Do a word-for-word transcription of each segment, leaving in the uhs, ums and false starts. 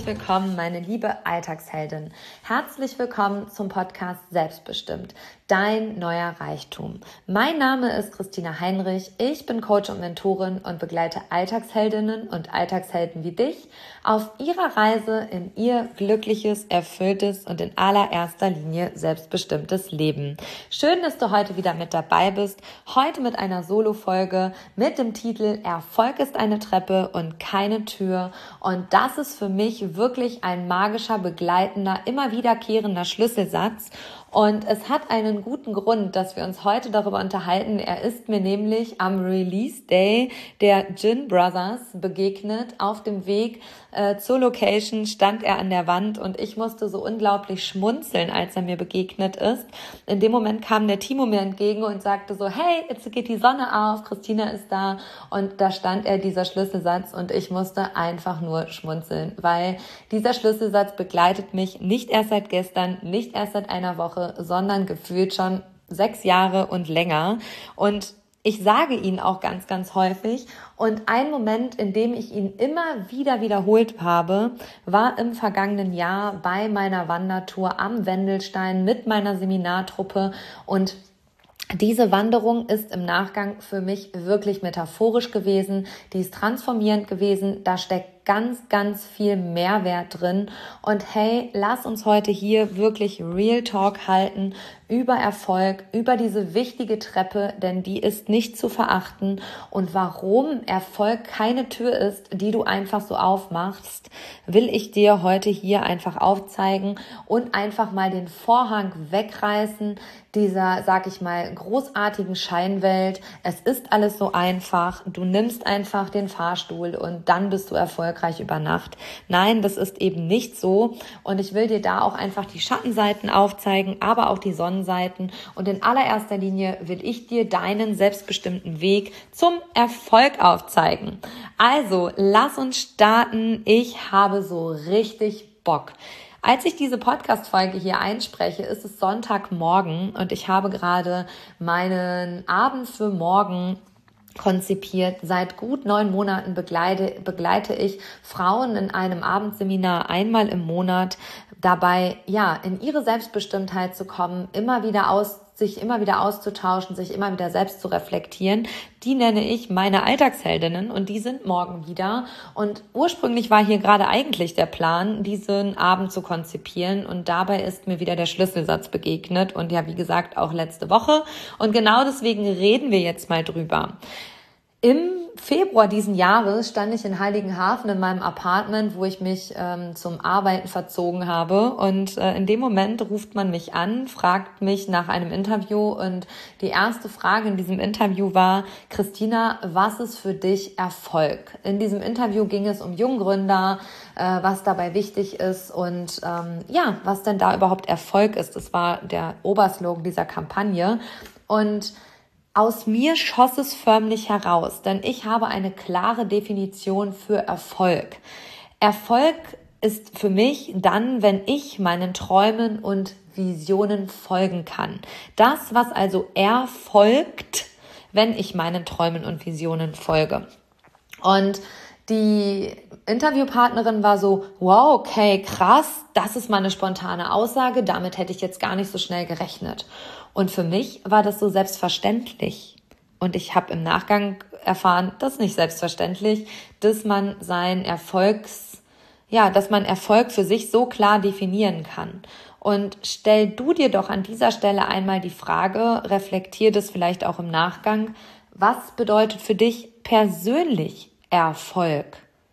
Herzlich willkommen, meine liebe Alltagsheldin. Herzlich willkommen zum Podcast Selbstbestimmt, dein neuer Reichtum. Mein Name ist Christina Heinrich. Ich bin Coach und Mentorin und begleite Alltagsheldinnen und Alltagshelden wie dich auf ihrer Reise in ihr glückliches, erfülltes und in allererster Linie selbstbestimmtes Leben. Schön, dass du heute wieder mit dabei bist. Heute mit einer Solo-Folge mit dem Titel Erfolg ist eine Treppe und keine Tür. Und das ist für mich wirklich ein magischer, begleitender, immer wiederkehrender Schlüsselsatz. Und es hat einen guten Grund, dass wir uns heute darüber unterhalten. Er ist mir nämlich am Release Day der Gin Brothers begegnet. Auf dem Weg äh, zur Location stand er an der Wand und ich musste so unglaublich schmunzeln, als er mir begegnet ist. In dem Moment kam der Timo mir entgegen und sagte so, hey, jetzt geht die Sonne auf, Christina ist da. Und da stand er, dieser Schlüsselsatz, und ich musste einfach nur schmunzeln, weil dieser Schlüsselsatz begleitet mich nicht erst seit gestern, nicht erst seit einer Woche, sondern gefühlt schon sechs Jahre und länger. Und ich sage ihn auch ganz, ganz häufig. Und ein Moment, in dem ich ihn immer wieder wiederholt habe, war im vergangenen Jahr bei meiner Wandertour am Wendelstein mit meiner Seminartruppe. Und diese Wanderung ist im Nachgang für mich wirklich metaphorisch gewesen. Die ist transformierend gewesen. Da steckt ganz, ganz viel Mehrwert drin. Und hey, lass uns heute hier wirklich Real Talk halten über Erfolg, über diese wichtige Treppe, denn die ist nicht zu verachten. Und warum Erfolg keine Tür ist, die du einfach so aufmachst, will ich dir heute hier einfach aufzeigen und einfach mal den Vorhang wegreißen dieser, sag ich mal, großartigen Scheinwelt. Es ist alles so einfach. Du nimmst einfach den Fahrstuhl und dann bist du erfolgreich über Nacht. Nein, das ist eben nicht so. Und ich will dir da auch einfach die Schattenseiten aufzeigen, aber auch die Sonnenseiten. Und in allererster Linie will ich dir deinen selbstbestimmten Weg zum Erfolg aufzeigen. Also, lass uns starten. Ich habe so richtig Bock. Als ich diese Podcast-Folge hier einspreche, ist es Sonntagmorgen und ich habe gerade meinen Abend für morgen konzipiert. Seit gut neun Monaten begleite, begleite ich Frauen in einem Abendseminar einmal im Monat dabei, ja, in ihre Selbstbestimmtheit zu kommen, immer wieder aus sich immer wieder auszutauschen, sich immer wieder selbst zu reflektieren. Die nenne ich meine Alltagsheldinnen und die sind morgen wieder. Und ursprünglich war hier gerade eigentlich der Plan, diesen Abend zu konzipieren und dabei ist mir wieder der Schlüsselsatz begegnet und ja, wie gesagt, auch letzte Woche. Und genau deswegen reden wir jetzt mal drüber. Im Februar diesen Jahres stand ich in Heiligenhafen in meinem Apartment, wo ich mich ähm, zum Arbeiten verzogen habe. Und äh, in dem Moment ruft man mich an, fragt mich nach einem Interview. Und die erste Frage in diesem Interview war, Christina, was ist für dich Erfolg? In diesem Interview ging es um Junggründer, äh, was dabei wichtig ist und ähm, ja, was denn da überhaupt Erfolg ist. Das war der Oberslogan dieser Kampagne. Und aus mir schoss es förmlich heraus, denn ich habe eine klare Definition für Erfolg. Erfolg ist für mich dann, wenn ich meinen Träumen und Visionen folgen kann. Das, was also erfolgt, wenn ich meinen Träumen und Visionen folge. Und die Interviewpartnerin war so, wow, okay, krass, das ist mal eine spontane Aussage, damit hätte ich jetzt gar nicht so schnell gerechnet. Und für mich war das so selbstverständlich. Und ich habe im Nachgang erfahren, das ist nicht selbstverständlich, dass man sein Erfolgs, ja, dass man Erfolg für sich so klar definieren kann. Und stell du dir doch an dieser Stelle einmal die Frage, reflektier das vielleicht auch im Nachgang, was bedeutet für dich persönlich Erfolg?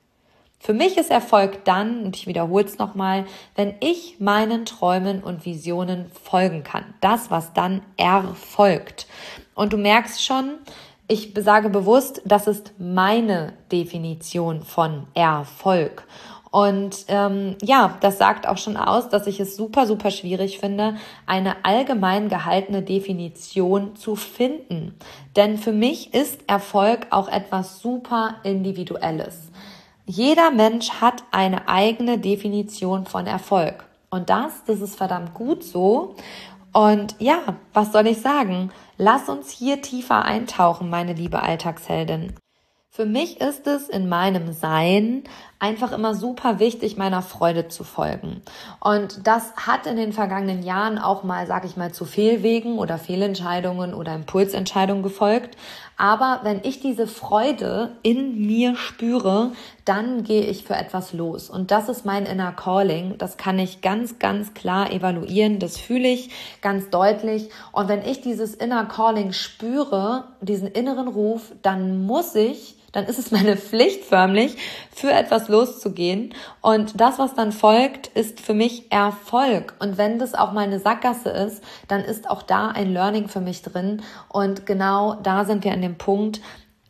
Für mich ist Erfolg dann, und ich wiederhole es nochmal, wenn ich meinen Träumen und Visionen folgen kann. Das, was dann erfolgt. Und du merkst schon, ich sage bewusst, das ist meine Definition von Erfolg. Und ähm, ja, das sagt auch schon aus, dass ich es super, super schwierig finde, eine allgemein gehaltene Definition zu finden. Denn für mich ist Erfolg auch etwas super Individuelles. Jeder Mensch hat eine eigene Definition von Erfolg. Und das, das ist verdammt gut so. Und ja, was soll ich sagen? Lass uns hier tiefer eintauchen, meine liebe Alltagsheldin. Für mich ist es in meinem Sein einfach immer super wichtig, meiner Freude zu folgen. Und das hat in den vergangenen Jahren auch mal, sag ich mal, zu Fehlwegen oder Fehlentscheidungen oder Impulsentscheidungen gefolgt. Aber wenn ich diese Freude in mir spüre, dann gehe ich für etwas los. Und das ist mein Inner Calling. Das kann ich ganz, ganz klar evaluieren. Das fühle ich ganz deutlich. Und wenn ich dieses Inner Calling spüre, diesen inneren Ruf, dann muss ich dann ist es meine Pflicht förmlich, für etwas loszugehen. Und das, was dann folgt, ist für mich Erfolg. Und wenn das auch mal eine Sackgasse ist, dann ist auch da ein Learning für mich drin. Und genau da sind wir an dem Punkt.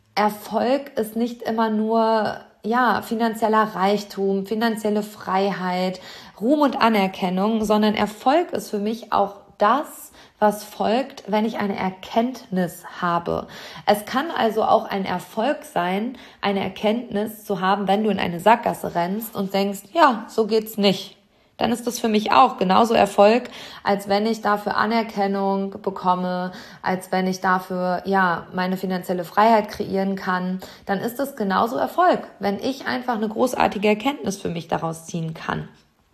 Erfolg ist nicht immer nur, ja, finanzieller Reichtum, finanzielle Freiheit, Ruhm und Anerkennung, sondern Erfolg ist für mich auch das, was folgt, wenn ich eine Erkenntnis habe. Es kann also auch ein Erfolg sein, eine Erkenntnis zu haben, wenn du in eine Sackgasse rennst und denkst, ja, so geht's nicht. Dann ist das für mich auch genauso Erfolg, als wenn ich dafür Anerkennung bekomme, als wenn ich dafür, ja, meine finanzielle Freiheit kreieren kann. Dann ist das genauso Erfolg, wenn ich einfach eine großartige Erkenntnis für mich daraus ziehen kann.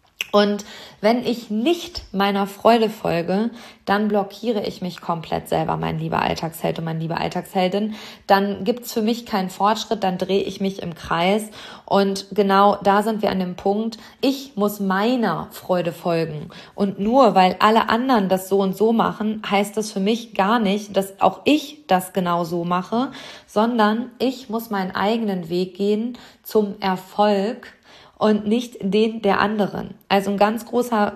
Und wenn ich nicht meiner Freude folge, dann blockiere ich mich komplett selber, mein lieber Alltagsheld und meine liebe Alltagsheldin. Dann gibt's für mich keinen Fortschritt, dann drehe ich mich im Kreis. Und genau da sind wir an dem Punkt, ich muss meiner Freude folgen. Und nur weil alle anderen das so und so machen, heißt das für mich gar nicht, dass auch ich das genau so mache, sondern ich muss meinen eigenen Weg gehen zum Erfolg und nicht den der anderen. Also ein ganz großer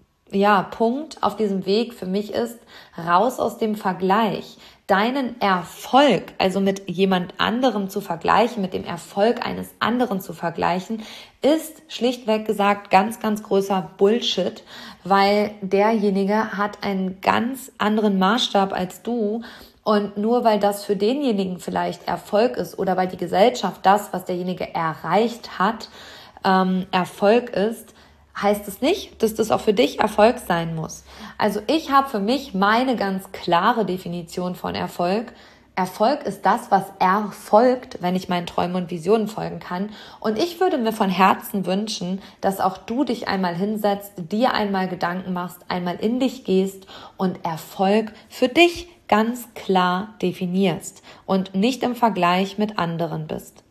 ja, Punkt auf diesem Weg für mich ist, raus aus dem Vergleich. Deinen Erfolg, also mit jemand anderem zu vergleichen, mit dem Erfolg eines anderen zu vergleichen, ist schlichtweg gesagt ganz, ganz großer Bullshit, weil derjenige hat einen ganz anderen Maßstab als du. Und nur weil das für denjenigen vielleicht Erfolg ist oder weil die Gesellschaft das, was derjenige erreicht hat, Ähm, Erfolg ist, heißt es nicht, dass das auch für dich Erfolg sein muss. Also ich habe für mich meine ganz klare Definition von Erfolg. Erfolg ist das, was erfolgt, wenn ich meinen Träumen und Visionen folgen kann. Und ich würde mir von Herzen wünschen, dass auch du dich einmal hinsetzt, dir einmal Gedanken machst, einmal in dich gehst und Erfolg für dich ganz klar definierst und nicht im Vergleich mit anderen bist.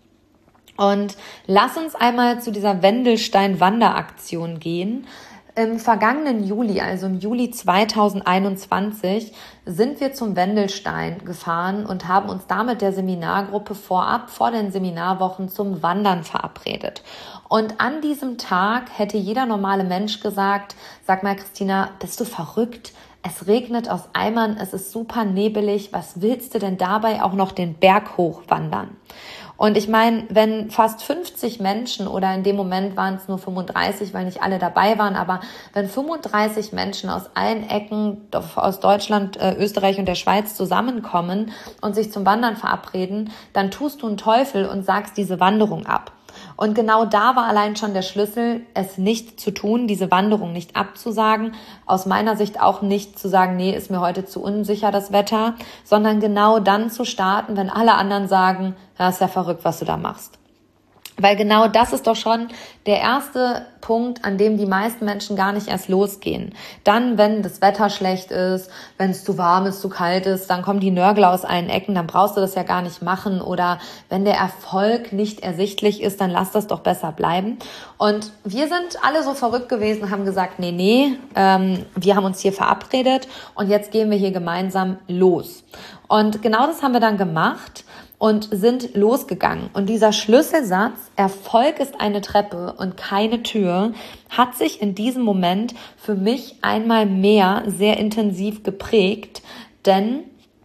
Und lass uns einmal zu dieser Wendelstein-Wanderaktion gehen. Im vergangenen Juli, also im Juli zweitausendeinundzwanzig, sind wir zum Wendelstein gefahren und haben uns da mit der Seminargruppe vorab, vor den Seminarwochen, zum Wandern verabredet. Und an diesem Tag hätte jeder normale Mensch gesagt, sag mal Christina, bist du verrückt? Es regnet aus Eimern, es ist super nebelig, was willst du denn dabei auch noch den Berg hochwandern? Und ich meine, wenn fast fünfzig Menschen, oder in dem Moment waren es nur fünfunddreißig, weil nicht alle dabei waren, aber wenn fünfunddreißig Menschen aus allen Ecken, aus Deutschland, Österreich und der Schweiz zusammenkommen und sich zum Wandern verabreden, dann tust du einen Teufel und sagst diese Wanderung ab. Und genau da war allein schon der Schlüssel, es nicht zu tun, diese Wanderung nicht abzusagen. Aus meiner Sicht auch nicht zu sagen, nee, ist mir heute zu unsicher das Wetter, sondern genau dann zu starten, wenn alle anderen sagen, ja, ist ja verrückt, was du da machst. Weil genau das ist doch schon der erste Punkt, an dem die meisten Menschen gar nicht erst losgehen. Dann, wenn das Wetter schlecht ist, wenn es zu warm ist, zu kalt ist, dann kommen die Nörgler aus allen Ecken, dann brauchst du das ja gar nicht machen. Oder wenn der Erfolg nicht ersichtlich ist, dann lass das doch besser bleiben. Und wir sind alle so verrückt gewesen, haben gesagt, nee, nee, ähm, wir haben uns hier verabredet und jetzt gehen wir hier gemeinsam los. Und genau das haben wir dann gemacht und sind losgegangen. Und dieser Schlüsselsatz, Erfolg ist eine Treppe und keine Tür, hat sich in diesem Moment für mich einmal mehr sehr intensiv geprägt, denn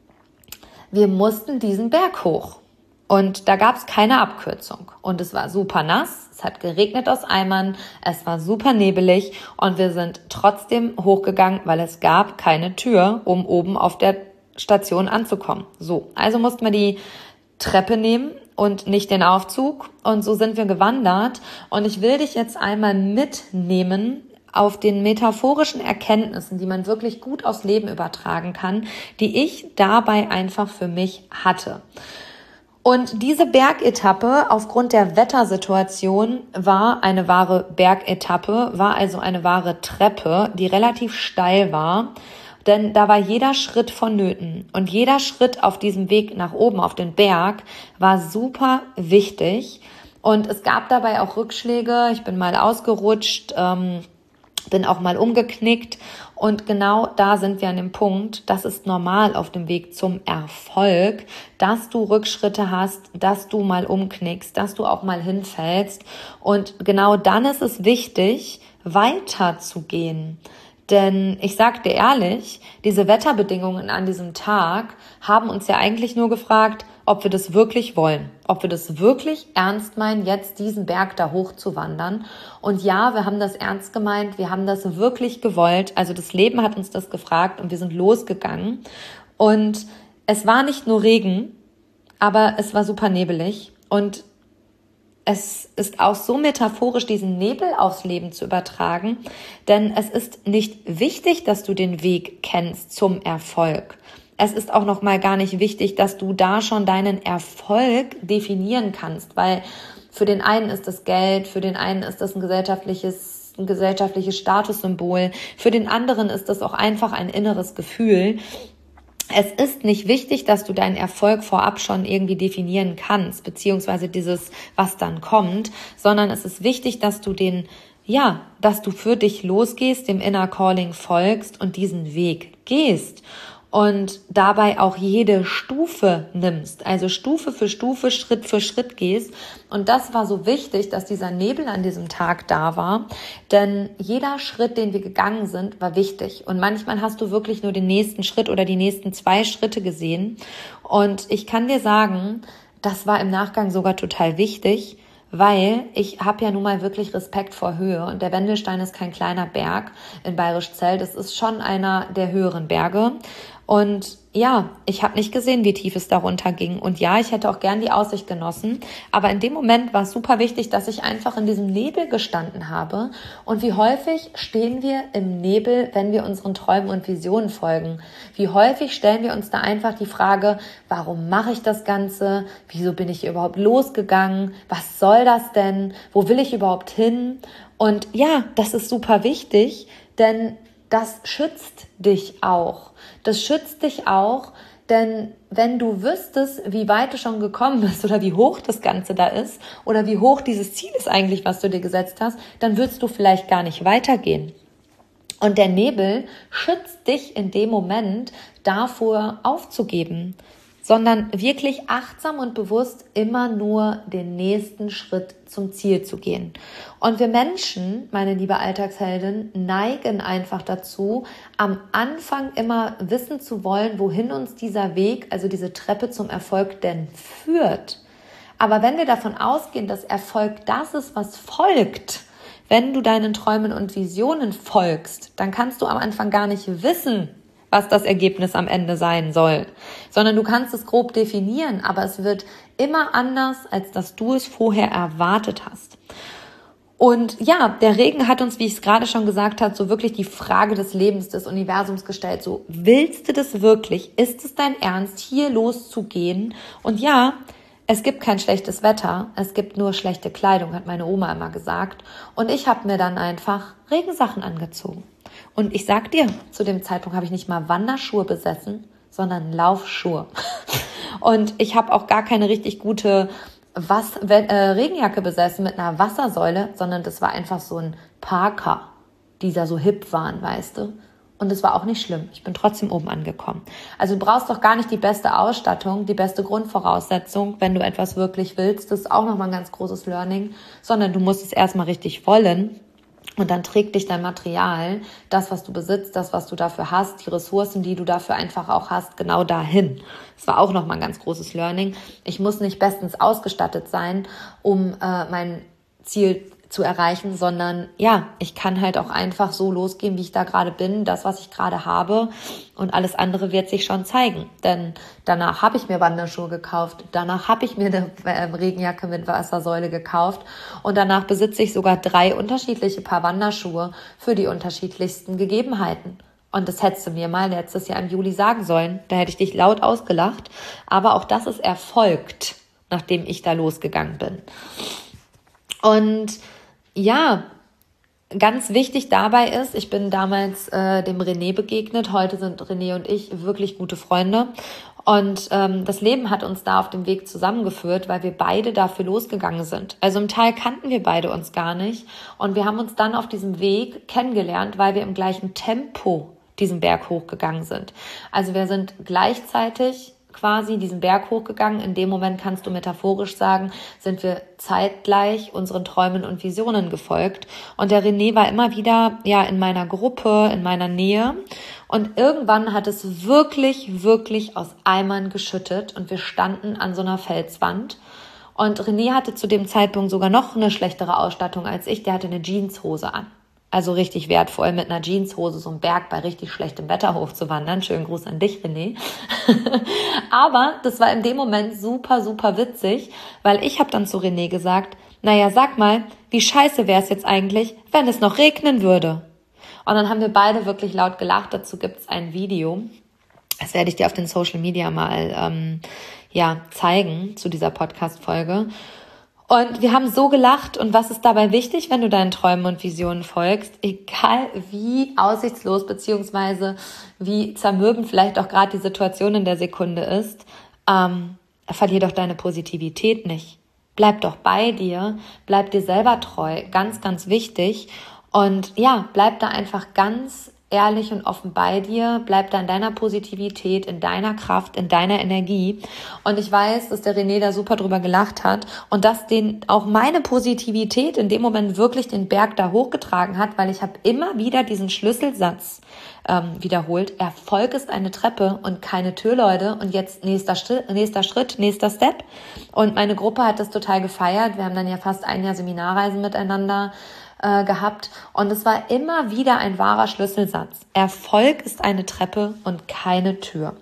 wir mussten diesen Berg hoch. Und da gab es keine Abkürzung. Und es war super nass, es hat geregnet aus Eimern, es war super nebelig und wir sind trotzdem hochgegangen, weil es gab keine Tür, um oben auf der Station anzukommen. So, also mussten wir die Treppe nehmen und nicht den Aufzug. Und so sind wir gewandert. Und ich will dich jetzt einmal mitnehmen auf den metaphorischen Erkenntnissen, die man wirklich gut aufs Leben übertragen kann, die ich dabei einfach für mich hatte. Und diese Bergetappe aufgrund der Wettersituation war eine wahre Bergetappe, war also eine wahre Treppe, die relativ steil war, denn da war jeder Schritt vonnöten. Und jeder Schritt auf diesem Weg nach oben auf den Berg war super wichtig. Und es gab dabei auch Rückschläge, ich bin mal ausgerutscht, ähm, bin auch mal umgeknickt und genau da sind wir an dem Punkt, das ist normal auf dem Weg zum Erfolg, dass du Rückschritte hast, dass du mal umknickst, dass du auch mal hinfällst und genau dann ist es wichtig, weiterzugehen. Denn ich sag dir ehrlich, diese Wetterbedingungen an diesem Tag haben uns ja eigentlich nur gefragt, ob wir das wirklich wollen, ob wir das wirklich ernst meinen, jetzt diesen Berg da hoch zu wandern. Und ja, wir haben das ernst gemeint, wir haben das wirklich gewollt. Also das Leben hat uns das gefragt und wir sind losgegangen. Und es war nicht nur Regen, aber es war super nebelig und es ist auch so metaphorisch, diesen Nebel aufs Leben zu übertragen, denn es ist nicht wichtig, dass du den Weg kennst zum Erfolg. Es ist auch noch mal gar nicht wichtig, dass du da schon deinen Erfolg definieren kannst, weil für den einen ist das Geld, für den einen ist das ein gesellschaftliches, ein gesellschaftliches Statussymbol, für den anderen ist das auch einfach ein inneres Gefühl. Es ist nicht wichtig, dass du deinen Erfolg vorab schon irgendwie definieren kannst, beziehungsweise dieses, was dann kommt, sondern es ist wichtig, dass du den, ja, dass du für dich losgehst, dem Inner Calling folgst und diesen Weg gehst und dabei auch jede Stufe nimmst, also Stufe für Stufe, Schritt für Schritt gehst. Und das war so wichtig, dass dieser Nebel an diesem Tag da war, denn jeder Schritt, den wir gegangen sind, war wichtig. Und manchmal hast du wirklich nur den nächsten Schritt oder die nächsten zwei Schritte gesehen. Und ich kann dir sagen, das war im Nachgang sogar total wichtig, weil ich habe ja nun mal wirklich Respekt vor Höhe und der Wendelstein ist kein kleiner Berg in Bayerisch Zell, das ist schon einer der höheren Berge und ja, ich habe nicht gesehen, wie tief es darunter ging und ja, ich hätte auch gern die Aussicht genossen, aber in dem Moment war es super wichtig, dass ich einfach in diesem Nebel gestanden habe und wie häufig stehen wir im Nebel, wenn wir unseren Träumen und Visionen folgen? Wie häufig stellen wir uns da einfach die Frage, warum mache ich das Ganze? Wieso bin ich überhaupt losgegangen? Was soll das denn? Wo will ich überhaupt hin? Und ja, das ist super wichtig, denn das schützt dich auch. Das schützt dich auch, denn wenn du wüsstest, wie weit du schon gekommen bist oder wie hoch das Ganze da ist oder wie hoch dieses Ziel ist eigentlich, was du dir gesetzt hast, dann würdest du vielleicht gar nicht weitergehen. Und der Nebel schützt dich in dem Moment davor aufzugeben, sondern wirklich achtsam und bewusst immer nur den nächsten Schritt zum Ziel zu gehen. Und wir Menschen, meine liebe Alltagsheldin, neigen einfach dazu, am Anfang immer wissen zu wollen, wohin uns dieser Weg, also diese Treppe zum Erfolg denn führt. Aber wenn wir davon ausgehen, dass Erfolg das ist, was folgt, wenn du deinen Träumen und Visionen folgst, dann kannst du am Anfang gar nicht wissen, was das Ergebnis am Ende sein soll, sondern du kannst es grob definieren, aber es wird immer anders, als dass du es vorher erwartet hast. Und ja, der Regen hat uns, wie ich es gerade schon gesagt habe, so wirklich die Frage des Lebens, des Universums gestellt. So, willst du das wirklich? Ist es dein Ernst, hier loszugehen? Und ja, es gibt kein schlechtes Wetter, es gibt nur schlechte Kleidung, hat meine Oma immer gesagt. Und ich habe mir dann einfach Regensachen angezogen. Und ich sag dir, zu dem Zeitpunkt habe ich nicht mal Wanderschuhe besessen, sondern Laufschuhe. Und ich habe auch gar keine richtig gute Was- äh, Regenjacke besessen mit einer Wassersäule, sondern das war einfach so ein Parker, die da so hip waren, weißt du. Und es war auch nicht schlimm. Ich bin trotzdem oben angekommen. Also du brauchst doch gar nicht die beste Ausstattung, die beste Grundvoraussetzung, wenn du etwas wirklich willst. Das ist auch nochmal ein ganz großes Learning, sondern du musst es erstmal richtig wollen. Und dann trägt dich dein Material, das, was du besitzt, das, was du dafür hast, die Ressourcen, die du dafür einfach auch hast, genau dahin. Das war auch nochmal ein ganz großes Learning. Ich muss nicht bestens ausgestattet sein, um äh, mein Ziel zu erreichen, sondern ja, ich kann halt auch einfach so losgehen, wie ich da gerade bin, das, was ich gerade habe und alles andere wird sich schon zeigen, denn danach habe ich mir Wanderschuhe gekauft, danach habe ich mir eine äh, Regenjacke mit Wassersäule gekauft und danach besitze ich sogar drei unterschiedliche Paar Wanderschuhe für die unterschiedlichsten Gegebenheiten. Und das hättest du mir mal letztes Jahr im Juli sagen sollen, da hätte ich dich laut ausgelacht, aber auch das ist erfolgt. nachdem ich da losgegangen bin. Und ja, ganz wichtig dabei ist, ich bin damals äh, dem René begegnet. Heute sind René und ich wirklich gute Freunde. Und ähm, das Leben hat uns da auf dem Weg zusammengeführt, weil wir beide dafür losgegangen sind. Also im Teil kannten wir beide uns gar nicht. Und wir haben uns dann auf diesem Weg kennengelernt, weil wir im gleichen Tempo diesen Berg hochgegangen sind. Also wir sind gleichzeitig quasi diesen Berg hochgegangen. In dem Moment kannst du metaphorisch sagen, sind wir zeitgleich unseren Träumen und Visionen gefolgt. Und der René war immer wieder ja in meiner Gruppe, in meiner Nähe. Und irgendwann hat es wirklich, wirklich aus Eimern geschüttet und wir standen an so einer Felswand. Und René hatte zu dem Zeitpunkt sogar noch eine schlechtere Ausstattung als ich. Der hatte eine Jeanshose an. Also richtig wertvoll, mit einer Jeanshose so einen Berg bei richtig schlechtem Wetter hochzuwandern. Schönen Gruß an dich, René. Aber das war in dem Moment super, super witzig, weil ich habe dann zu René gesagt, naja, sag mal, wie scheiße wäre es jetzt eigentlich, wenn es noch regnen würde? Und dann haben wir beide wirklich laut gelacht. Dazu gibt es ein Video. Das werde ich dir auf den Social Media mal ähm, ja zeigen zu dieser Podcast-Folge. Und wir haben so gelacht. Und was ist dabei wichtig, wenn du deinen Träumen und Visionen folgst? Egal wie aussichtslos beziehungsweise wie zermürbend vielleicht auch gerade die Situation in der Sekunde ist, ähm, verlier doch deine Positivität nicht. Bleib doch bei dir, bleib dir selber treu, ganz, ganz wichtig. Und ja, bleib da einfach ganz ehrlich und offen bei dir, bleib da in deiner Positivität, in deiner Kraft, in deiner Energie. Und ich weiß, dass der René da super drüber gelacht hat und dass den auch meine Positivität in dem Moment wirklich den Berg da hochgetragen hat, weil ich habe immer wieder diesen Schlüsselsatz ähm, wiederholt. Erfolg ist eine Treppe und keine Tür, Leute. Und jetzt nächster Schritt, nächster Schritt, nächster Step. Und meine Gruppe hat das total gefeiert. Wir haben dann ja fast ein Jahr Seminarreisen miteinander gehabt und es war immer wieder ein wahrer Schlüsselsatz. Erfolg ist eine Treppe und keine Tür.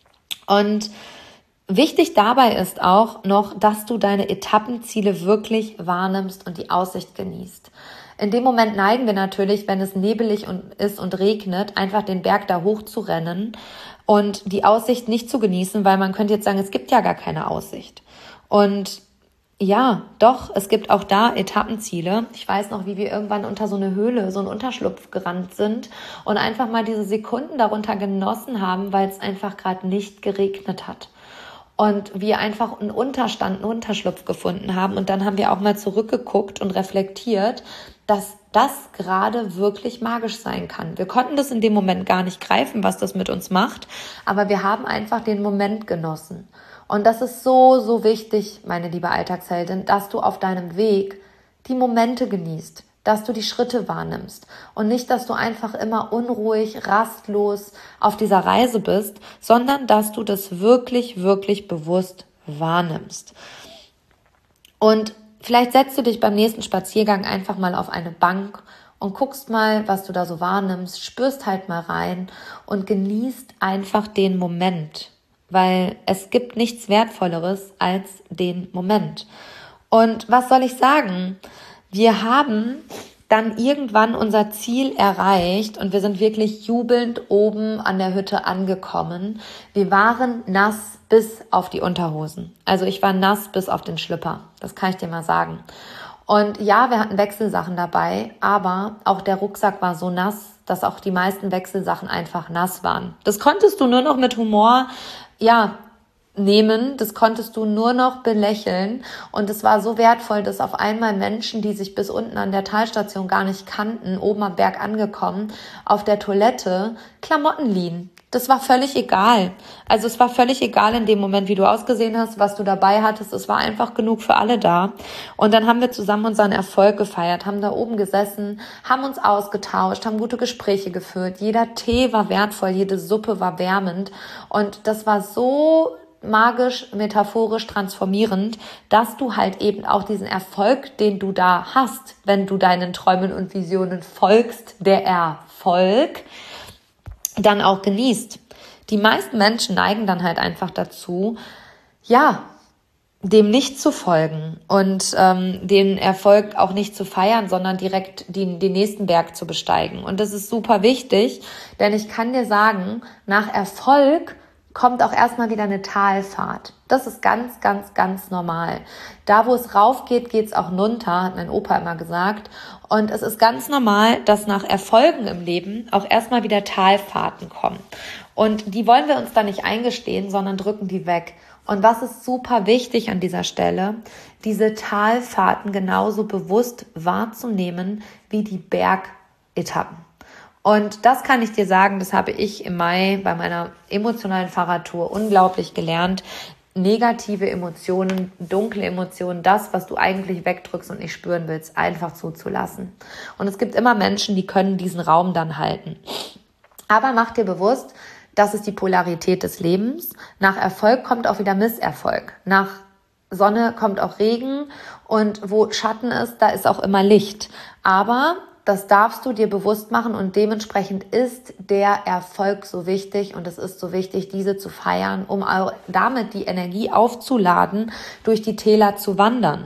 Und wichtig dabei ist auch noch, dass du deine Etappenziele wirklich wahrnimmst und die Aussicht genießt. In dem Moment neigen wir natürlich, wenn es nebelig ist und regnet, einfach den Berg da hoch zu rennen und die Aussicht nicht zu genießen, weil man könnte jetzt sagen, es gibt ja gar keine Aussicht. Und ja, doch, es gibt auch da Etappenziele. Ich weiß noch, wie wir irgendwann unter so eine Höhle, so einen Unterschlupf gerannt sind und einfach mal diese Sekunden darunter genossen haben, weil es einfach gerade nicht geregnet hat. Und wir einfach einen Unterstand, einen Unterschlupf gefunden haben. Und dann haben wir auch mal zurückgeguckt und reflektiert, dass das gerade wirklich magisch sein kann. Wir konnten das in dem Moment gar nicht greifen, was das mit uns macht, aber wir haben einfach den Moment genossen. Und das ist so, so wichtig, meine liebe Alltagsheldin, dass du auf deinem Weg die Momente genießt, dass du die Schritte wahrnimmst und nicht, dass du einfach immer unruhig, rastlos auf dieser Reise bist, sondern dass du das wirklich, wirklich bewusst wahrnimmst. Und vielleicht setzt du dich beim nächsten Spaziergang einfach mal auf eine Bank und guckst mal, was du da so wahrnimmst, spürst halt mal rein und genießt einfach den Moment. Weil es gibt nichts Wertvolleres als den Moment. Und was soll ich sagen? Wir haben dann irgendwann unser Ziel erreicht und wir sind wirklich jubelnd oben an der Hütte angekommen. Wir waren nass bis auf die Unterhosen. Also ich war nass bis auf den Schlüpper. Das kann ich dir mal sagen. Und ja, wir hatten Wechselsachen dabei, aber auch der Rucksack war so nass, dass auch die meisten Wechselsachen einfach nass waren. Das konntest du nur noch mit Humor ja, nehmen, das konntest du nur noch belächeln und es war so wertvoll, dass auf einmal Menschen, die sich bis unten an der Talstation gar nicht kannten, oben am Berg angekommen, auf der Toilette Klamotten liehen. Das war völlig egal. Also es war völlig egal in dem Moment, wie du ausgesehen hast, was du dabei hattest. Es war einfach genug für alle da. Und dann haben wir zusammen unseren Erfolg gefeiert, haben da oben gesessen, haben uns ausgetauscht, haben gute Gespräche geführt. Jeder Tee war wertvoll, jede Suppe war wärmend. Und das war so magisch, metaphorisch transformierend, dass du halt eben auch diesen Erfolg, den du da hast, wenn du deinen Träumen und Visionen folgst, der Erfolg, dann auch genießt. Die meisten Menschen neigen dann halt einfach dazu, ja, dem nicht zu folgen und ähm, den Erfolg auch nicht zu feiern, sondern direkt die, den nächsten Berg zu besteigen. Und das ist super wichtig, denn ich kann dir sagen, nach Erfolg kommt auch erstmal wieder eine Talfahrt. Das ist ganz, ganz, ganz normal. Da, wo es rauf geht, geht es auch runter, hat mein Opa immer gesagt. Und es ist ganz normal, dass nach Erfolgen im Leben auch erstmal wieder Talfahrten kommen. Und die wollen wir uns da nicht eingestehen, sondern drücken die weg. Und was ist super wichtig an dieser Stelle, diese Talfahrten genauso bewusst wahrzunehmen wie die Bergetappen. Und das kann ich dir sagen, das habe ich im Mai bei meiner emotionalen Fahrradtour unglaublich gelernt. Negative Emotionen, dunkle Emotionen, das, was du eigentlich wegdrückst und nicht spüren willst, einfach zuzulassen. Und es gibt immer Menschen, die können diesen Raum dann halten. Aber mach dir bewusst, das ist die Polarität des Lebens. Nach Erfolg kommt auch wieder Misserfolg. Nach Sonne kommt auch Regen und wo Schatten ist, da ist auch immer Licht. Aber das darfst du dir bewusst machen und dementsprechend ist der Erfolg so wichtig und es ist so wichtig, diese zu feiern, um auch damit die Energie aufzuladen, durch die Täler zu wandern.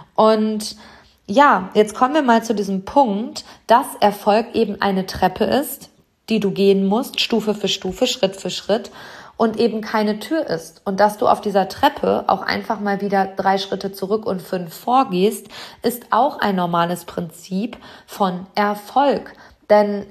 Und ja, jetzt kommen wir mal zu diesem Punkt, dass Erfolg eben eine Treppe ist, die du gehen musst, Stufe für Stufe, Schritt für Schritt und eben keine Tür ist. Und dass du auf dieser Treppe auch einfach mal wieder drei Schritte zurück und fünf vorgehst, ist auch ein normales Prinzip von Erfolg. Denn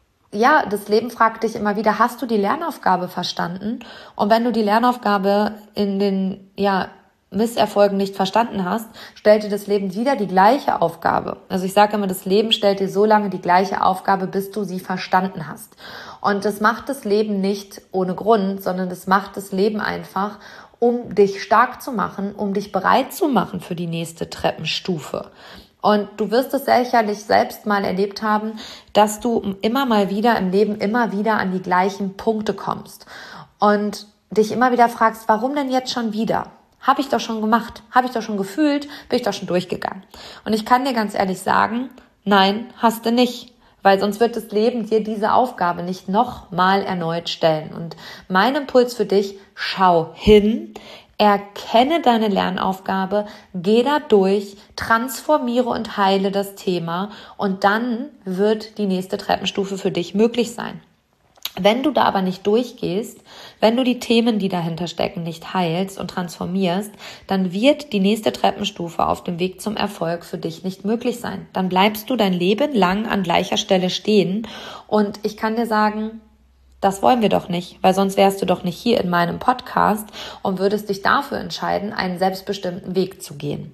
ja, das Leben fragt dich immer wieder, hast du die Lernaufgabe verstanden? Und wenn du die Lernaufgabe in den, ja, Misserfolgen nicht verstanden hast, stellt dir das Leben wieder die gleiche Aufgabe. Also ich sage immer, das Leben stellt dir so lange die gleiche Aufgabe, bis du sie verstanden hast. Und das macht das Leben nicht ohne Grund, sondern das macht das Leben einfach, um dich stark zu machen, um dich bereit zu machen für die nächste Treppenstufe. Und du wirst es sicherlich selbst mal erlebt haben, dass du immer mal wieder im Leben immer wieder an die gleichen Punkte kommst und dich immer wieder fragst, warum denn jetzt schon wieder? Habe ich doch schon gemacht, habe ich doch schon gefühlt, bin ich doch schon durchgegangen. Und ich kann dir ganz ehrlich sagen, nein, hast du nicht. Weil sonst wird das Leben dir diese Aufgabe nicht nochmal erneut stellen. Und mein Impuls für dich, schau hin, erkenne deine Lernaufgabe, geh da durch, transformiere und heile das Thema und dann wird die nächste Treppenstufe für dich möglich sein. Wenn du da aber nicht durchgehst, wenn du die Themen, die dahinter stecken, nicht heilst und transformierst, dann wird die nächste Treppenstufe auf dem Weg zum Erfolg für dich nicht möglich sein. Dann bleibst du dein Leben lang an gleicher Stelle stehen und ich kann dir sagen, das wollen wir doch nicht, weil sonst wärst du doch nicht hier in meinem Podcast und würdest dich dafür entscheiden, einen selbstbestimmten Weg zu gehen.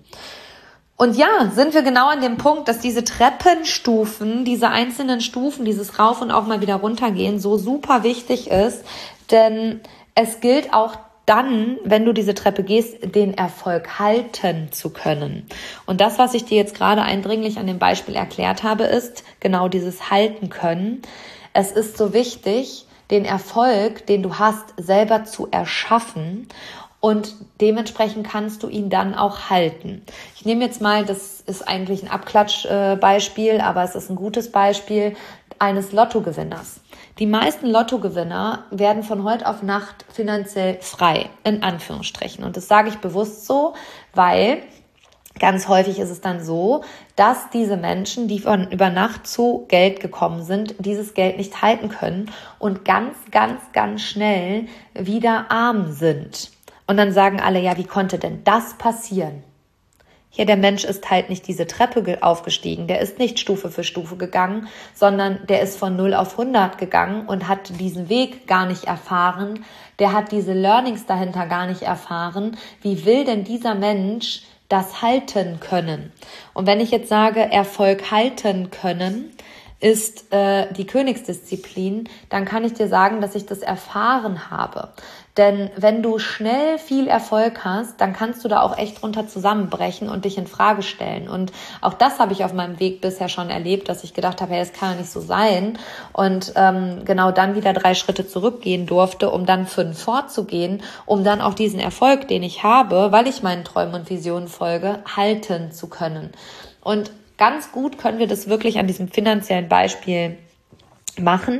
Und ja, sind wir genau an dem Punkt, dass diese Treppenstufen, diese einzelnen Stufen, dieses Rauf und auch mal wieder runtergehen, so super wichtig ist, denn es gilt auch dann, wenn du diese Treppe gehst, den Erfolg halten zu können. Und das, was ich dir jetzt gerade eindringlich an dem Beispiel erklärt habe, ist genau dieses Halten können. Es ist so wichtig, den Erfolg, den du hast, selber zu erschaffen. Und dementsprechend kannst du ihn dann auch halten. Ich nehme jetzt mal, das ist eigentlich ein Abklatschbeispiel, aber es ist ein gutes Beispiel eines Lottogewinners. Die meisten Lottogewinner werden von heute auf Nacht finanziell frei, in Anführungsstrichen. Und das sage ich bewusst so, weil ganz häufig ist es dann so, dass diese Menschen, die von über Nacht zu Geld gekommen sind, dieses Geld nicht halten können und ganz, ganz, ganz schnell wieder arm sind. Und dann sagen alle, ja, wie konnte denn das passieren? Ja, der Mensch ist halt nicht diese Treppe aufgestiegen, der ist nicht Stufe für Stufe gegangen, sondern der ist von null auf hundert gegangen und hat diesen Weg gar nicht erfahren, der hat diese Learnings dahinter gar nicht erfahren. Wie will denn dieser Mensch das halten können? Und wenn ich jetzt sage, Erfolg halten können, ist äh, die Königsdisziplin, dann kann ich dir sagen, dass ich das erfahren habe. Denn wenn du schnell viel Erfolg hast, dann kannst du da auch echt drunter zusammenbrechen und dich in Frage stellen. Und auch das habe ich auf meinem Weg bisher schon erlebt, dass ich gedacht habe, hey, das kann ja nicht so sein. Und ähm, genau dann wieder drei Schritte zurückgehen durfte, um dann fünf vorzugehen, um dann auch diesen Erfolg, den ich habe, weil ich meinen Träumen und Visionen folge, halten zu können. Und ganz gut können wir das wirklich an diesem finanziellen Beispiel machen.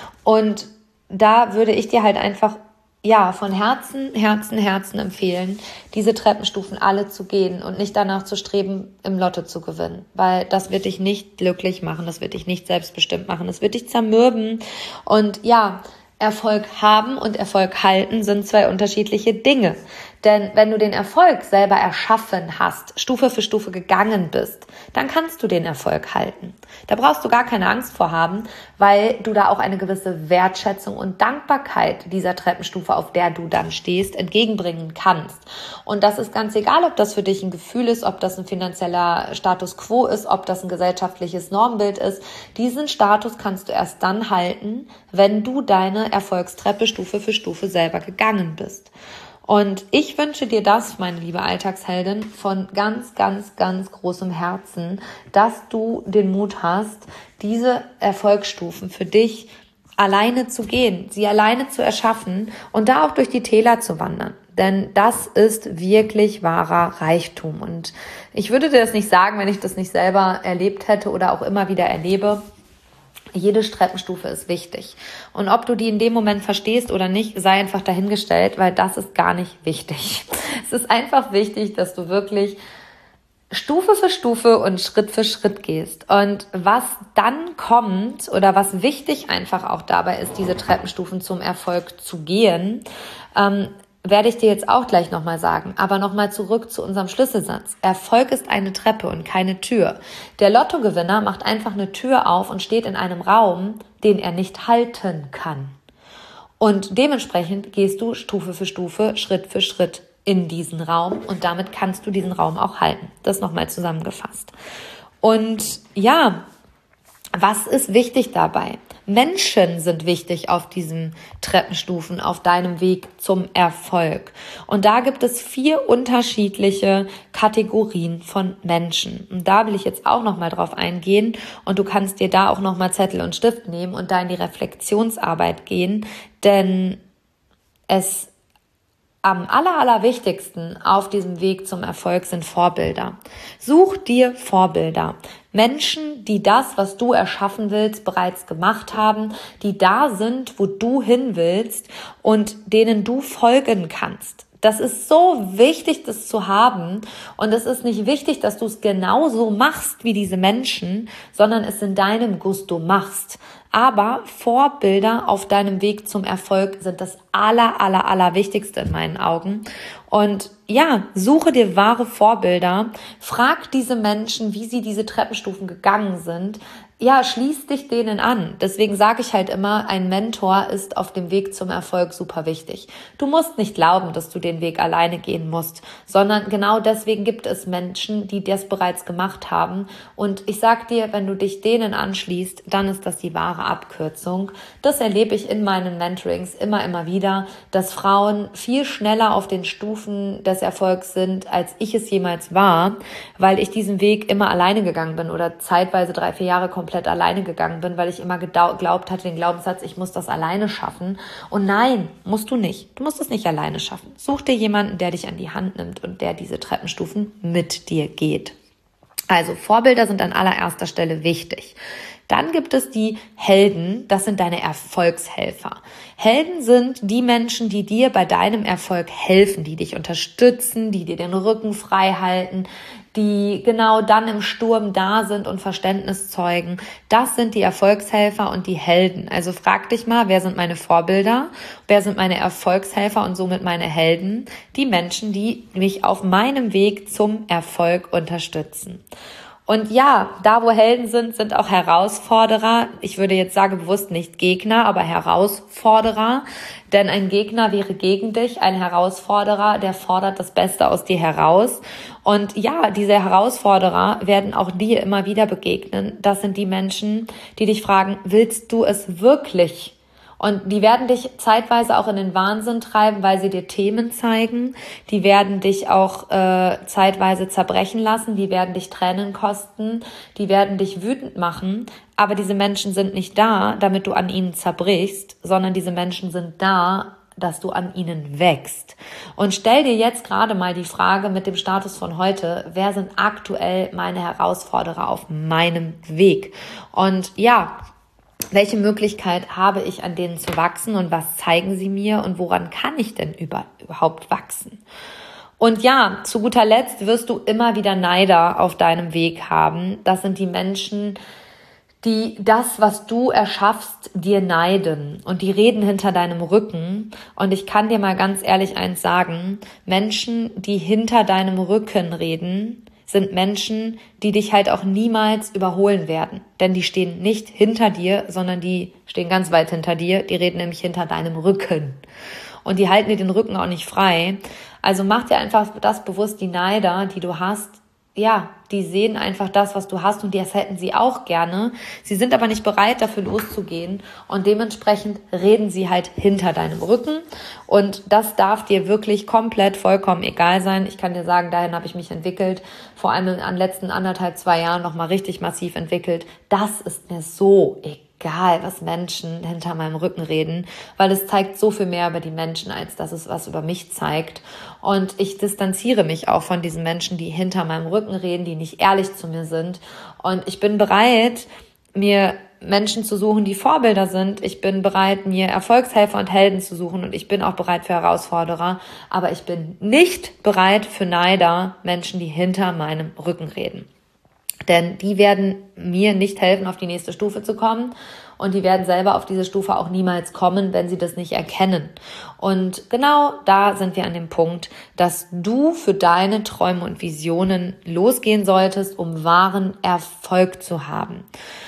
Und da würde ich dir halt einfach ja, von Herzen, Herzen, Herzen empfehlen, diese Treppenstufen alle zu gehen und nicht danach zu streben, im Lotto zu gewinnen. Weil das wird dich nicht glücklich machen, das wird dich nicht selbstbestimmt machen, das wird dich zermürben. Und ja, Erfolg haben und Erfolg halten sind zwei unterschiedliche Dinge. Denn wenn du den Erfolg selber erschaffen hast, Stufe für Stufe gegangen bist, dann kannst du den Erfolg halten. Da brauchst du gar keine Angst vor haben, weil du da auch eine gewisse Wertschätzung und Dankbarkeit dieser Treppenstufe, auf der du dann stehst, entgegenbringen kannst. Und das ist ganz egal, ob das für dich ein Gefühl ist, ob das ein finanzieller Status quo ist, ob das ein gesellschaftliches Normbild ist. Diesen Status kannst du erst dann halten, wenn du deine Erfolgstreppe Stufe für Stufe selber gegangen bist. Und ich wünsche dir das, meine liebe Alltagsheldin, von ganz, ganz, ganz großem Herzen, dass du den Mut hast, diese Erfolgsstufen für dich alleine zu gehen, sie alleine zu erschaffen und da auch durch die Täler zu wandern. Denn das ist wirklich wahrer Reichtum. Und ich würde dir das nicht sagen, wenn ich das nicht selber erlebt hätte oder auch immer wieder erlebe. Jede Treppenstufe ist wichtig. Und ob du die in dem Moment verstehst oder nicht, sei einfach dahingestellt, weil das ist gar nicht wichtig. Es ist einfach wichtig, dass du wirklich Stufe für Stufe und Schritt für Schritt gehst. Und was dann kommt oder was wichtig einfach auch dabei ist, diese Treppenstufen zum Erfolg zu gehen, ähm, werde ich dir jetzt auch gleich nochmal sagen. Aber nochmal zurück zu unserem Schlüsselsatz. Erfolg ist eine Treppe und keine Tür. Der Lottogewinner macht einfach eine Tür auf und steht in einem Raum, den er nicht halten kann. Und dementsprechend gehst du Stufe für Stufe, Schritt für Schritt in diesen Raum und damit kannst du diesen Raum auch halten. Das nochmal zusammengefasst. Und ja, was ist wichtig dabei? Menschen sind wichtig auf diesen Treppenstufen, auf deinem Weg zum Erfolg. Und da gibt es vier unterschiedliche Kategorien von Menschen. Und da will ich jetzt auch nochmal drauf eingehen. Und du kannst dir da auch nochmal Zettel und Stift nehmen und da in die Reflexionsarbeit gehen. Denn es am aller, allerwichtigsten auf diesem Weg zum Erfolg sind Vorbilder. Such dir Vorbilder. Menschen, die das, was du erschaffen willst, bereits gemacht haben, die da sind, wo du hin willst und denen du folgen kannst. Das ist so wichtig, das zu haben. Und es ist nicht wichtig, dass du es genauso machst wie diese Menschen, sondern es in deinem Gusto machst. Aber Vorbilder auf deinem Weg zum Erfolg sind das aller, aller, aller Wichtigste in meinen Augen. Und ja, suche dir wahre Vorbilder. Frag diese Menschen, wie sie diese Treppenstufen gegangen sind. Ja, schließ dich denen an. Deswegen sage ich halt immer, ein Mentor ist auf dem Weg zum Erfolg super wichtig. Du musst nicht glauben, dass du den Weg alleine gehen musst, sondern genau deswegen gibt es Menschen, die das bereits gemacht haben. Und ich sag dir, wenn du dich denen anschließt, dann ist das die wahre Abkürzung. Das erlebe ich in meinen Mentorings immer, immer wieder, dass Frauen viel schneller auf den Stufen des Erfolgs sind, als ich es jemals war, weil ich diesen Weg immer alleine gegangen bin oder zeitweise drei, vier Jahre komplett alleine gegangen bin, weil ich immer geglaubt hatte, den Glaubenssatz, ich muss das alleine schaffen. Und nein, musst du nicht. Du musst es nicht alleine schaffen. Such dir jemanden, der dich an die Hand nimmt und der diese Treppenstufen mit dir geht. Also Vorbilder sind an allererster Stelle wichtig. Dann gibt es die Helden, das sind deine Erfolgshelfer. Helden sind die Menschen, die dir bei deinem Erfolg helfen, die dich unterstützen, die dir den Rücken frei halten, die genau dann im Sturm da sind und Verständnis zeugen. Das sind die Erfolgshelfer und die Helden. Also frag dich mal, wer sind meine Vorbilder, wer sind meine Erfolgshelfer und somit meine Helden? Die Menschen, die mich auf meinem Weg zum Erfolg unterstützen. Und ja, da wo Helden sind, sind auch Herausforderer. Ich würde jetzt sagen bewusst nicht Gegner, aber Herausforderer. Denn ein Gegner wäre gegen dich, ein Herausforderer, der fordert das Beste aus dir heraus. Und ja, diese Herausforderer werden auch dir immer wieder begegnen. Das sind die Menschen, die dich fragen, willst du es wirklich? Und die werden dich zeitweise auch in den Wahnsinn treiben, weil sie dir Themen zeigen. Die werden dich auch äh, zeitweise zerbrechen lassen. Die werden dich Tränen kosten. Die werden dich wütend machen. Aber diese Menschen sind nicht da, damit du an ihnen zerbrichst, sondern diese Menschen sind da, dass du an ihnen wächst. Und stell dir jetzt gerade mal die Frage mit dem Status von heute, wer sind aktuell meine Herausforderer auf meinem Weg? Und ja, welche Möglichkeit habe ich, an denen zu wachsen und was zeigen sie mir und woran kann ich denn über, überhaupt wachsen? Und ja, zu guter Letzt wirst du immer wieder Neider auf deinem Weg haben. Das sind die Menschen, die das, was du erschaffst, dir neiden und die reden hinter deinem Rücken. Und ich kann dir mal ganz ehrlich eins sagen, Menschen, die hinter deinem Rücken reden, sind Menschen, die dich halt auch niemals überholen werden. Denn die stehen nicht hinter dir, sondern die stehen ganz weit hinter dir. Die reden nämlich hinter deinem Rücken. Und die halten dir den Rücken auch nicht frei. Also mach dir einfach das bewusst, die Neider, die du hast, ja, die sehen einfach das, was du hast und das hätten sie auch gerne. Sie sind aber nicht bereit, dafür loszugehen und dementsprechend reden sie halt hinter deinem Rücken und das darf dir wirklich komplett vollkommen egal sein. Ich kann dir sagen, dahin habe ich mich entwickelt, vor allem in den letzten anderthalb, zwei Jahren nochmal richtig massiv entwickelt. Das ist mir so egal. Egal, was Menschen hinter meinem Rücken reden, weil es zeigt so viel mehr über die Menschen, als dass es was über mich zeigt. Und ich distanziere mich auch von diesen Menschen, die hinter meinem Rücken reden, die nicht ehrlich zu mir sind. Und ich bin bereit, mir Menschen zu suchen, die Vorbilder sind. Ich bin bereit, mir Erfolgshelfer und Helden zu suchen und ich bin auch bereit für Herausforderer. Aber ich bin nicht bereit für Neider, Menschen, die hinter meinem Rücken reden. Denn die werden mir nicht helfen, auf die nächste Stufe zu kommen und die werden selber auf diese Stufe auch niemals kommen, wenn sie das nicht erkennen. Und genau da sind wir an dem Punkt, dass du für deine Träume und Visionen losgehen solltest, um wahren Erfolg zu haben.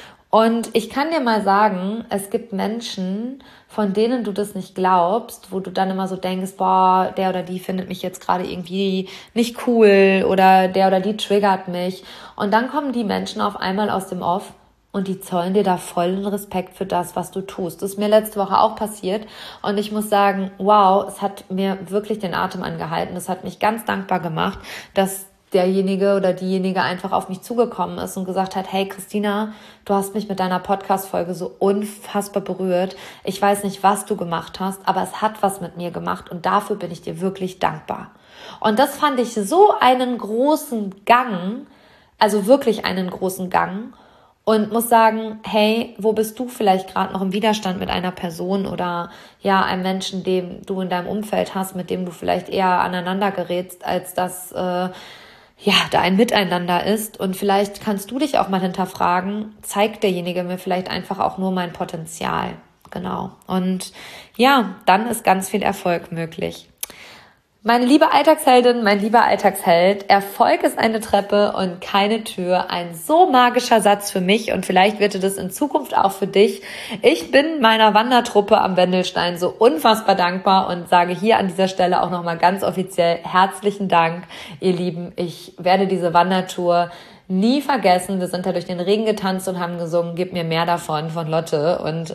Und ich kann dir mal sagen, es gibt Menschen, von denen du das nicht glaubst, wo du dann immer so denkst, boah, der oder die findet mich jetzt gerade irgendwie nicht cool oder der oder die triggert mich. Und dann kommen die Menschen auf einmal aus dem Off und die zollen dir da vollen Respekt für das, was du tust. Das ist mir letzte Woche auch passiert und ich muss sagen, wow, es hat mir wirklich den Atem angehalten. Es hat mich ganz dankbar gemacht, dass derjenige oder diejenige einfach auf mich zugekommen ist und gesagt hat, hey Christina, du hast mich mit deiner Podcast-Folge so unfassbar berührt. Ich weiß nicht, was du gemacht hast, aber es hat was mit mir gemacht und dafür bin ich dir wirklich dankbar. Und das fand ich so einen großen Gang, also wirklich einen großen Gang und muss sagen, hey, wo bist du vielleicht gerade noch im Widerstand mit einer Person oder ja, einem Menschen, den du in deinem Umfeld hast, mit dem du vielleicht eher aneinander gerätst, als dass äh, ja, da ein Miteinander ist und vielleicht kannst du dich auch mal hinterfragen, zeigt derjenige mir vielleicht einfach auch nur mein Potenzial, genau. Und ja, dann ist ganz viel Erfolg möglich. Meine liebe Alltagsheldin, mein lieber Alltagsheld, Erfolg ist eine Treppe und keine Tür. Ein so magischer Satz für mich und vielleicht wird das in Zukunft auch für dich. Ich bin meiner Wandertruppe am Wendelstein so unfassbar dankbar und sage hier an dieser Stelle auch nochmal ganz offiziell herzlichen Dank, ihr Lieben. Ich werde diese Wandertour nie vergessen. Wir sind da durch den Regen getanzt und haben gesungen, gib mir mehr davon von Lotte und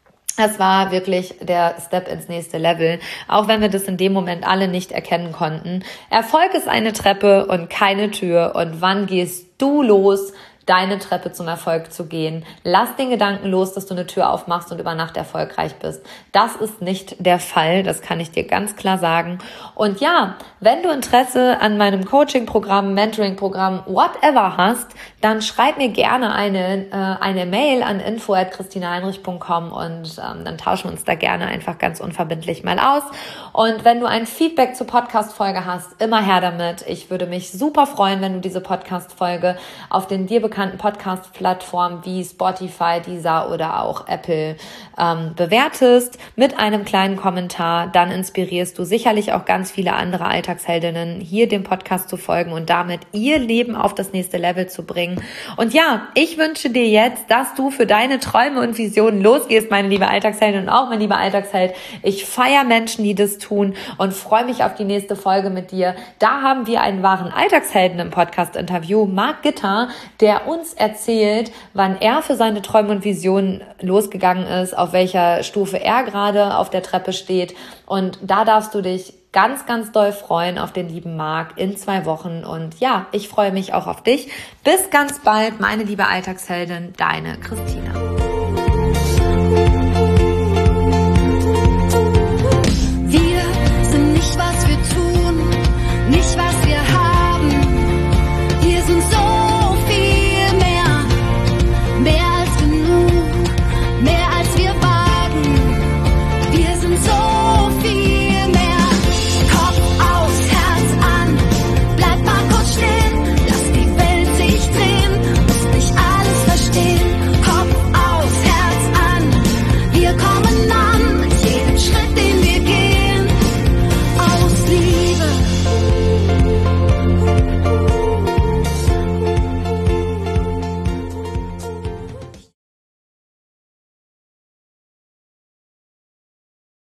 es war wirklich der Step ins nächste Level, auch wenn wir das in dem Moment alle nicht erkennen konnten. Erfolg ist eine Treppe und keine Tür. Und wann gehst du los, deine Treppe zum Erfolg zu gehen? Lass den Gedanken los, dass du eine Tür aufmachst und über Nacht erfolgreich bist. Das ist nicht der Fall, das kann ich dir ganz klar sagen. Und ja, wenn du Interesse an meinem Coaching-Programm, Mentoring-Programm, whatever hast, dann schreib mir gerne eine äh, eine Mail an info at christina heinrich punkt com und ähm, dann tauschen wir uns da gerne einfach ganz unverbindlich mal aus. Und wenn du ein Feedback zur Podcast-Folge hast, immer her damit. Ich würde mich super freuen, wenn du diese Podcast-Folge auf den dir bekannten Podcast-Plattformen wie Spotify, Deezer oder auch Apple ähm, bewertest mit einem kleinen Kommentar. Dann inspirierst du sicherlich auch ganz viele andere Alltagsheldinnen, hier dem Podcast zu folgen und damit ihr Leben auf das nächste Level zu bringen. Und ja, ich wünsche dir jetzt, dass du für deine Träume und Visionen losgehst, meine liebe Alltagsheldin und auch mein lieber Alltagsheld. Ich feiere Menschen, die das tun und freue mich auf die nächste Folge mit dir. Da haben wir einen wahren Alltagshelden im Podcast-Interview, Marc Gitter, der uns erzählt, wann er für seine Träume und Visionen losgegangen ist, auf welcher Stufe er gerade auf der Treppe steht. Und da darfst du dich ganz, ganz doll freuen auf den lieben Marc in zwei Wochen. Und ja, ich freue mich auch auf dich. Bis ganz bald, meine liebe Alltagsheldin, deine Christina.